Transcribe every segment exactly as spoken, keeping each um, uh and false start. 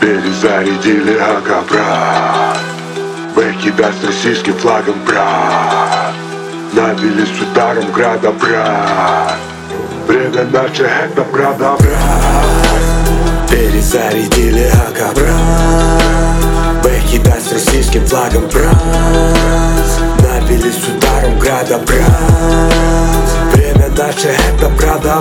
Перезарядили АК, брат. Бэки даст с российским флагом, брат. Набили с ударом града, брат. Время наше, это правда, брат. Перезарядили АК, брат. Бэки даст с российским флагом, брат. Набили с ударом града, брат. Время наше, это правда,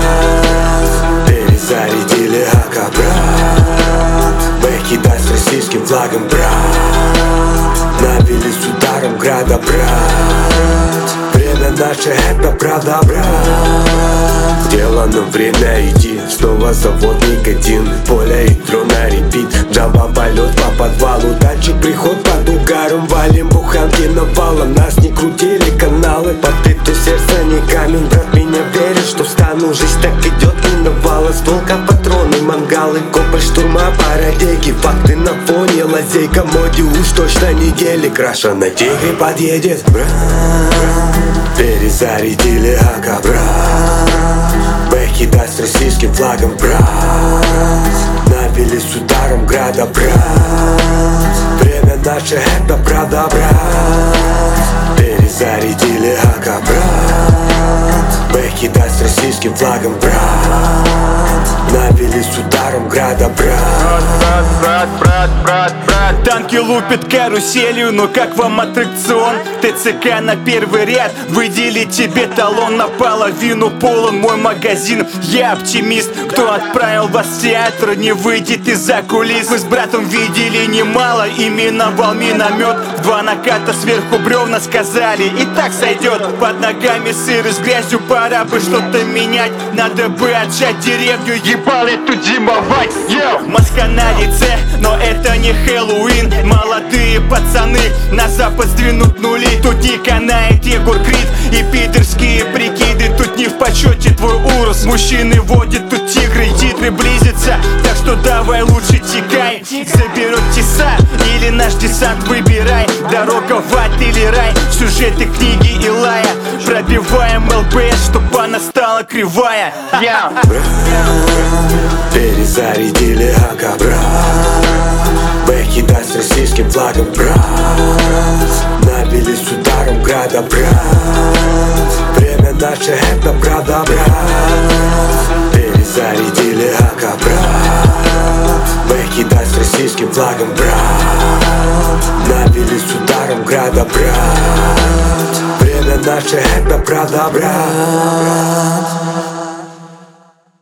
брат. Перезарядили АК, брат. Бэки даст с российским флагом, брат. Набили с ударом града, брат. Время наше, это правда, брат. Дело нам время идти, снова завод никотин. Поле и трон на репит, джамба полет по подвалу. Дальше приход под угаром, валим буханки навалом. Нас не крутили каналы, под плиту сердце не камень. Брат, меня верит, что встану, жизнь так идет, миновала. Стволка, патроны, мангалы, кополь, штурма, парадейки. Факты на фоне, лазейка, моди уж точно не гелик. Краша на тигре подъедет, брат. Перезарядили АК, брат. Бэки даст с российским флагом, брат. Набили с ударом града, брат. Время наше, это правда, брат. Перезарядили АК, брат. Бэки даст с российским флагом, брат. Набили с ударом града, брат. Брат, брат, брат, брат, брат. Танки лупят каруселью, но как вам аттракцион? ТЦК на первый ряд, выдели тебе талон. Наполовину полон мой магазин, я оптимист. Кто отправил вас в театр, не выйдет из-за кулис. Мы с братом видели немало, именовал миномет. В два наката сверху бревна сказали, и так сойдет. Под ногами сыры с грязью, пора бы что-то менять. Надо бы отжать деревню, ебал эту димовать. Маска на лице, но это не Хэллоуин. Молодые пацаны на запад сдвинут нули. Тут не канает Егор Крид и пидорские прикиды. Тут не в почете твой урос. Мужчины водят тут тигры, титры близятся, так что давай лучше текай. Заберет теса или наш десант, выбирай. Дорога в ад или рай, сюжеты книги Илая. Пробиваем ЛПС, чтоб она стала кривая. yeah. Перезарядили АК, брат. Бэки даст с российским флагом, брат. Набили с ударом града, брат. Время наше, это правда, брат. Перезарядили АК, брат. Бэки даст с российским флагом, брат. Набили с ударом града, брат. Время наше, это правда, брат.